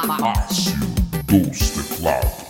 Márcio dos Teclados.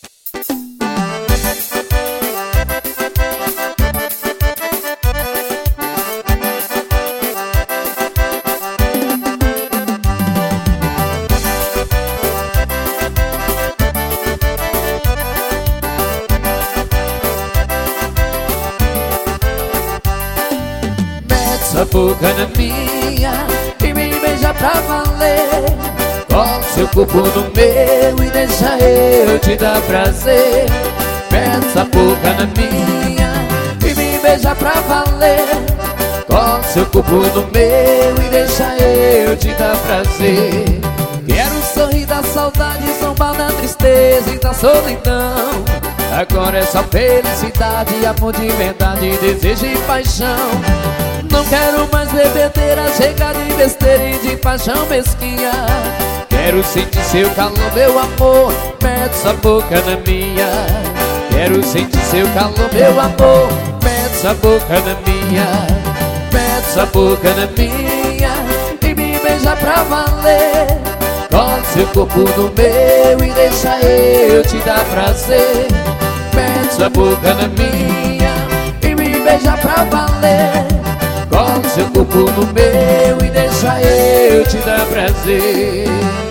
Sua boca na minha e me beija pra valer. Coloca seu corpo no meu e deixa eu te dar prazer. Mete sua boca na minha e me beija pra valer. Coloca seu corpo no meu e deixa eu te dar prazer. Quero sorrir da saudade, zombar da tristeza e da solidão. Agora é só felicidade, amor de verdade, desejo e paixão. Não quero mais bebedeira, chega de besteira e de paixão mesquinha. Quero sentir seu calor, meu amor, mete sua boca na minha. Quero sentir seu calor, meu amor, mete sua boca na minha. Mete sua boca na minha e me beija pra valer. Coloca seu corpo no meu e deixa eu te dar prazer. Mete sua boca na minha e me beija pra valer. Coloca seu corpo no meu e deixa eu te dar prazer.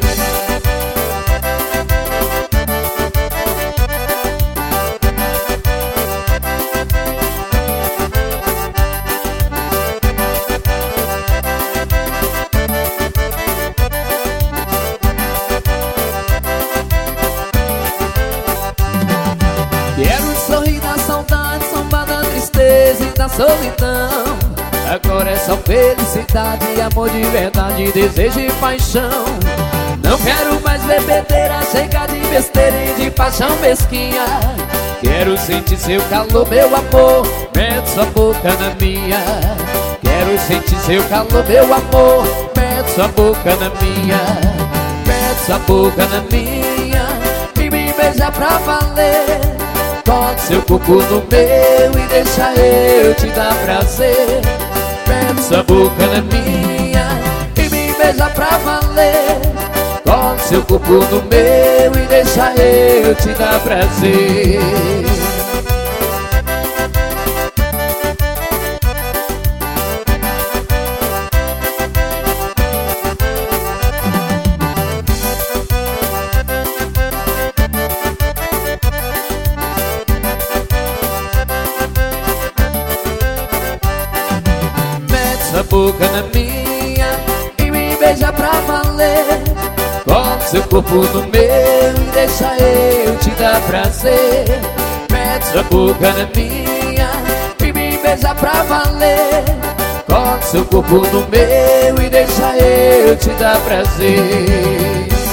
Quero sorrir da saudade, zombar da tristeza e da solidão. Agora é só felicidade, amor de verdade, desejo e paixão. Não quero mais bebedeira, chega de besteira e de paixão mesquinha. Quero sentir seu calor, meu amor, mete sua boca na minha. Quero sentir seu calor, meu amor, mete sua boca na minha. Mete sua boca na minha e me beija pra valer. Coloca seu corpo no meu e deixa eu te dar prazer. Mete sua boca na minha e me beija pra valer. Coloca seu corpo no meu e deixa eu te dar prazer. Sua boca na minha e me beija pra valer. Coloca seu corpo no meu e deixa eu te dar prazer. Mete sua boca na minha e me beija pra valer. Coloca seu corpo no meu e deixa eu te dar prazer.